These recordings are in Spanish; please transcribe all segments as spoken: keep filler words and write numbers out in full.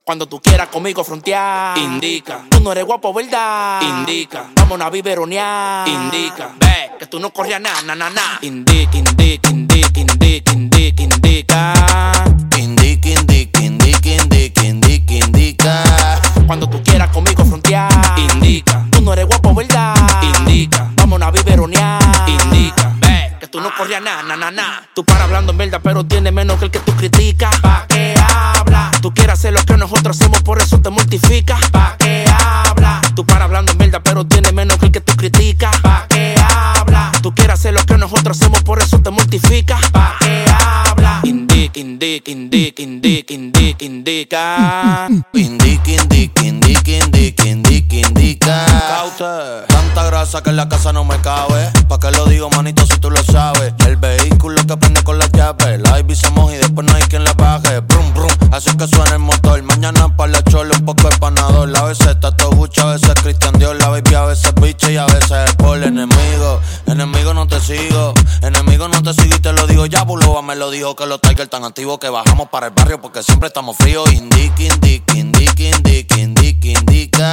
Cuando tú quieras conmigo frontear, indica. Tú no eres guapo, ¿verdad? Indica. Vámonos a biberonear, indica. Ve, que tú no corrías nada, na, na, na. Indica, indica, indica, indica, indica, indica. Indica, indica, indica, indica, indica, indica. Cuando tú quieras conmigo frontear, indica. Tú no eres guapo, ¿verdad? Indica. Vámonos a biberonear, indica. Ve, que tú no corrías nada, na, na, na. Tú para hablando en verdad, pero tienes menos que el que tú criticas. ¿Pa' qué habla? Tú quieres hacer lo que nosotros hacemos, por eso te multiplica. ¿Pa' qué habla? Tú para hablando en verdad, pero tienes menos que el que tú criticas. ¿Pa' qué habla? Tú quieres hacer lo que nosotros hacemos, por eso te multiplica. ¿Pa' qué habla? Indica, indica, indica, indica, indica, indica. Indica, indica, indica, indica, indica, indica. Caute. Tanta grasa que en la casa no me cabe. ¿Pa' qué lo digo, manito, si tú lo sabes? El vehículo que prende con las llaves. La I B se moja y después no hay quien la baje. Brum, brum, así que suena el motor. Mañana pa' la chola un poco de panador. A veces está todo Gucci, a veces Christian Dior. La baby a veces biche y a veces es por enemigo. Enemigo no te sigo. Enemigo no te sigo y te lo digo ya. Bulova me lo dijo que los Tigers tan activos que bajamos para el barrio porque siempre estamos fríos. Indica, indica, indica, indica, indica, indica.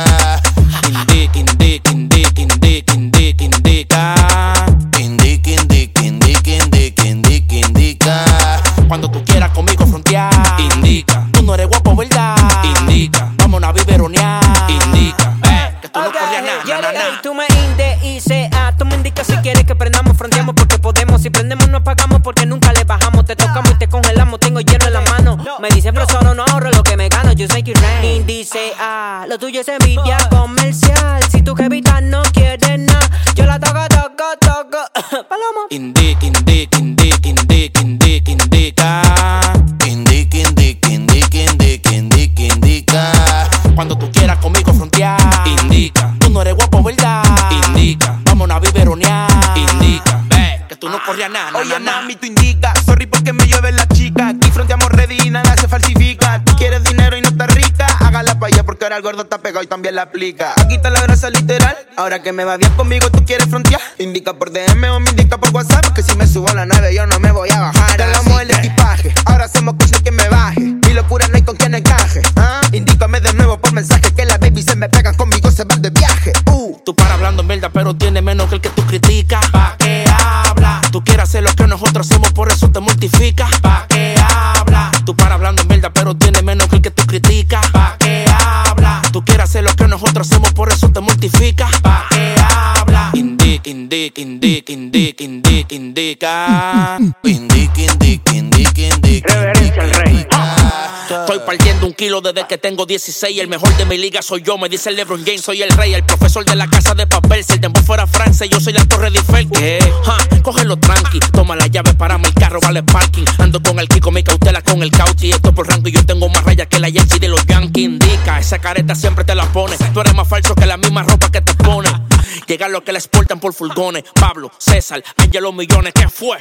Indica, indica, indica, indica, indica, indica. Indica, indica, indica, indica, indica, indica. Cuando tú quieras conmigo frontear, indica. Tú no eres guapo, ¿verdad? Indica. Vámonos a biberonear, indica. Eh, que tú no okay, corrías nada, yeah, na, na, yeah, na. Tú me inde y sea, tú me indicas si quieres que prendamos, fronteamos porque podemos. Si prendemos no apagamos porque nunca le bajamos. Te tocamos y te congelamos, tengo hielo en la mano. Me dice profesor, no, no ahorro lo que me gano. Yo soy K-Rain. Índice A, lo tuyo es envidia comercial. Si tu jevita no quiere nada, yo la toco, toco, toco. Paloma. Indica, indica, indica, indica, indica, indica. Indica, indica, indica, indica, indica, indica. Cuando tú quieras conmigo frontear, indica. Tú no eres guapo, ¿verdad? Indica. Vámonos a biberonear, indica. Ve, que tú no corrías nada, na, Oye, na, na. mami, tú indica. Sorry porque me llueve la chica. Aquí fronteamos ready y nada se falsifica. Tú quieres dinero y no estás rica. Hágala pa' allá porque ahora el gordo está pegado y también la aplica. Aquí está la grasa literal. Ahora que me va bien conmigo, tú quieres frontear. Indica por D M o me indica por WhatsApp. Que si me subo a la nave yo no me voy a bajar. Te hagamos el equipaje. Ahora hacemos cosas que me baje. Mi locura no hay con quien encaje. ¿Ah? Indícame de nuevo por mensaje que las baby se me pegan conmigo, se van de viaje. Uh. Tú para hablando en verdad, pero tienes menos que el que tú criticas. ¿Pa' qué habla? Tú quieres hacer lo que nosotros hacemos, por eso te multiplica. ¿Pa' qué habla? Tú para hablando en verdad, pero tienes menos que el que tú criticas. ¿Pa' qué habla? Tú quieres hacer lo que nosotros hacemos, por eso te multiplica. ¿Pa' qué habla? Indica, indica, indica, indica, indica, indica. Indica, indica, indica, indica. Reverencia al rey. Estoy partiendo un kilo desde que tengo dieciséis. El mejor de mi liga soy yo, me dice el LeBron James. Soy el rey, el profesor de la casa de papel. Si el tiempo fuera Francia, yo soy la Torre de Eiffel. ¿Qué? Ja, cógelo tranqui, toma la llave, parame el carro, vale parking. Ando con el Kiko, mi cautela con el Cauti. Esto por rango y yo tengo más rayas que la Yancy de los Yankees. Indica, esa careta siempre te la pone. Tú eres más falso que la misma ropa que te pone. Llegan los que la exportan por furgones. Pablo, César, Angelo Millones, ¿qué fue?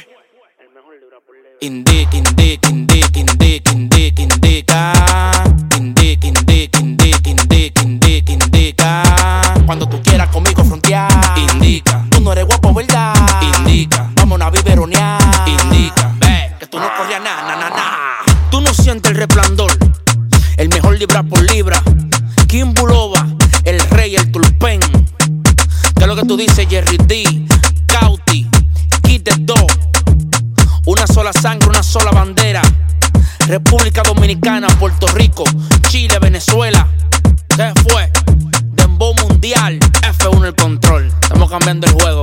Indica, indica, indica, indica, indica, indica. Indica, indica, indica, indica, indica, indica. Cuando tú quieras conmigo frontear, indica. Tú no eres guapo, ¿verdad? Indica. Vámonos a biberonear, indica. Ve, que tú no corrías nada, na, na, na. Tú no sientes el resplandor. El mejor libra por libra. Kim Bulova, el rey, el tulpen. ¿Qué es lo que tú dices, Jerry D? Cauti, Kid the Dog. Una sola sangre, una sola bandera. República Dominicana, Puerto Rico, Chile, Venezuela. ¿Qué fue? Dembow Mundial, F uno el control. Estamos cambiando el juego.